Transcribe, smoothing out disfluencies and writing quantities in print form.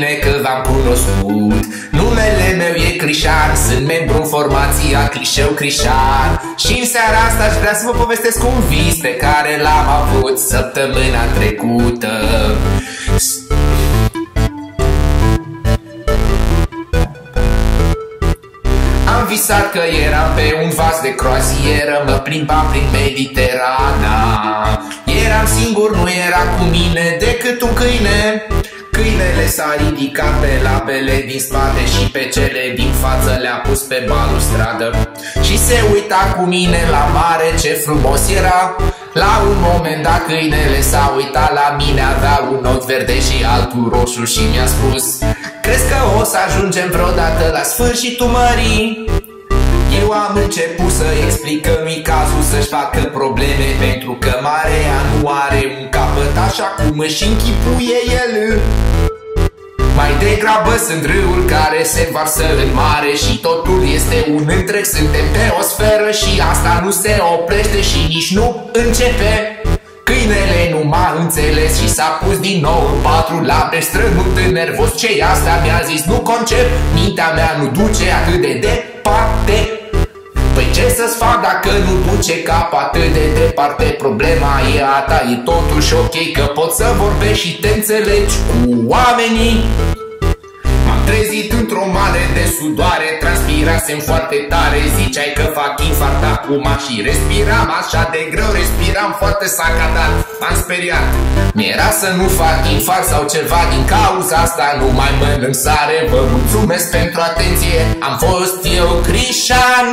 bine că v-am cunoscut. Numele meu e Crișan, sunt membru în formația Clișeu Crișan. Și în seara asta aș vrea să vă povestesc un vis pe care l-am avut săptămâna trecută. Am visat că eram pe un vas de croazieră, mă plimbam prin Mediterana. Eram singur, nu era cu mine decât un câine. Câinele s-a ridicat pe lapele din spate și pe cele din față le-a pus pe balustradă. Și se uita cu mine la mare, ce frumos era. La un moment dat câinele s-a uitat la mine, avea un ochi verde și altul roșu și mi-a spus: crezi că o să ajungem vreodată la sfârșitul mării? Eu am început să explic că nu-i cazul să-și facă probleme, pentru că marea nu are un capăt așa cum își închipuie el. Mai degrabă sunt râul care se varsă în mare și totul este un întreg. Suntem pe o sferă și asta nu se oprește și nici nu începe. Câinele nu m-a înțeles și s-a pus din nou în patru labe, strănut nervos. Ce-i asta? Mi-a zis, nu concep, mintea mea nu duce atât de departe. Păi ce să-ți fac dacă nu duce cap atât de departe? Problema e a ta, e totuși ok că poți să vorbești și te înțelegi cu oamenii. M-am trezit într-o mare de sudoare, transpirasem foarte tare. Ziceai că fac infart acum și respiram așa de greu, respiram foarte sacadat. M-am speriat, mi-era să nu fac infart sau ceva, din cauza asta nu mai mănânc sare. Vă mulțumesc pentru atenție, am fost eu Crișan.